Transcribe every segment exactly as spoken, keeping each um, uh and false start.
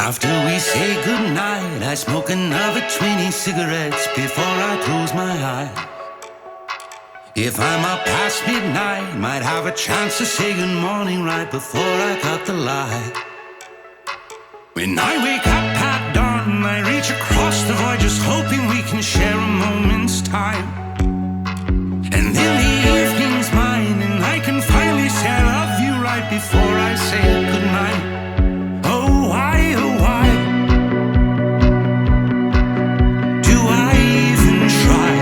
After we say goodnight, I smoke another twenty cigarettes before I close my eyes. If I'm up past midnight, might have a chance to say good morning right before I cut the light. When I wake up at dawn, I reach across the void, just hoping we can share a moment's time. And then the evening's mine, and I can finally say I love you right before I say goodnight. Oh, why, oh, why do I even try?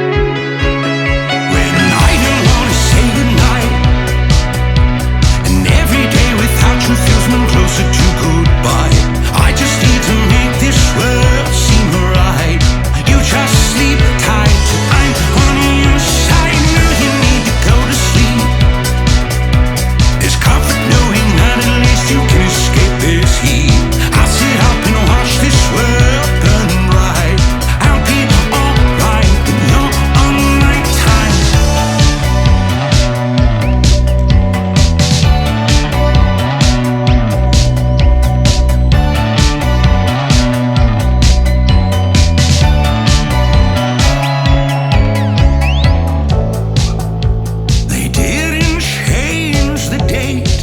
When I don't wanna say goodnight, and every day without you feels one closer to goodbye. I just need to make this world seem right. You just sleep tight, I'm on your side. Now you need to go to sleep. There's comfort knowing that at least you can escape this heat. I'll sit up and watch this world burn bright. I'll be alright when you're on my time. They didn't change the date.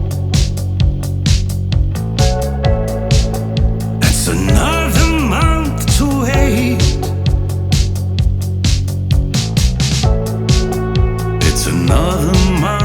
That's another month to wait. It's another month